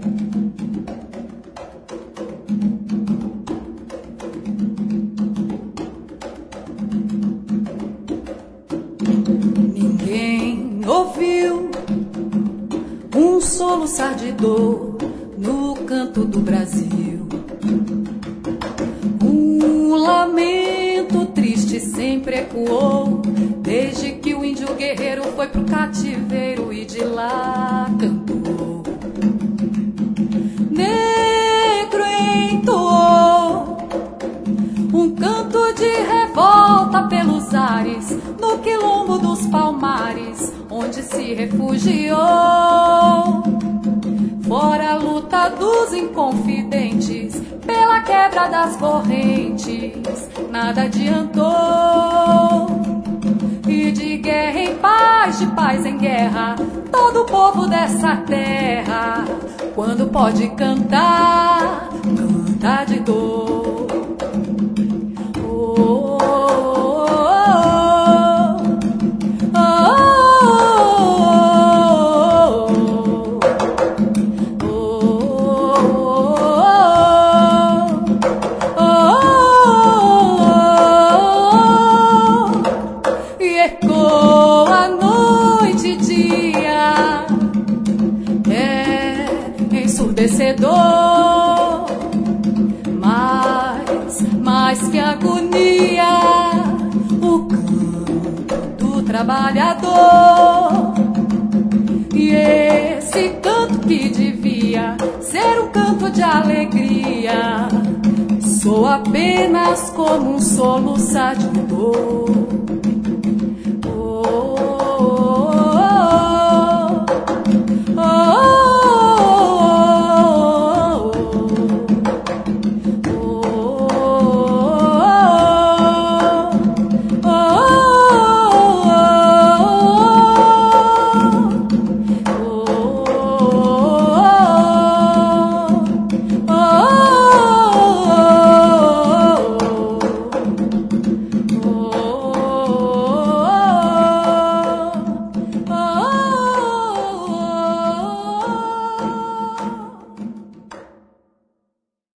Ninguém ouviu um soluçar de dor no canto do Brasil. Um lamento triste sempre ecoou desde que o índio guerreiro foi pro cativeiro e de lá cantou. Negro entoou um canto de revolta pelos ares, no quilombo dos Palmares, onde se refugiou. Fora a luta dos inconfidentes, pela quebra das correntes, nada adiantou. E de guerra em paz, de paz em guerra, todo o povo dessa terra, quando pode cantar, canta de dor. Ecoa noite e dia, é ensurdecedor, mais que agonia, o canto do trabalhador. E esse canto que devia ser um canto de alegria, soa apenas como um soluçar de dor.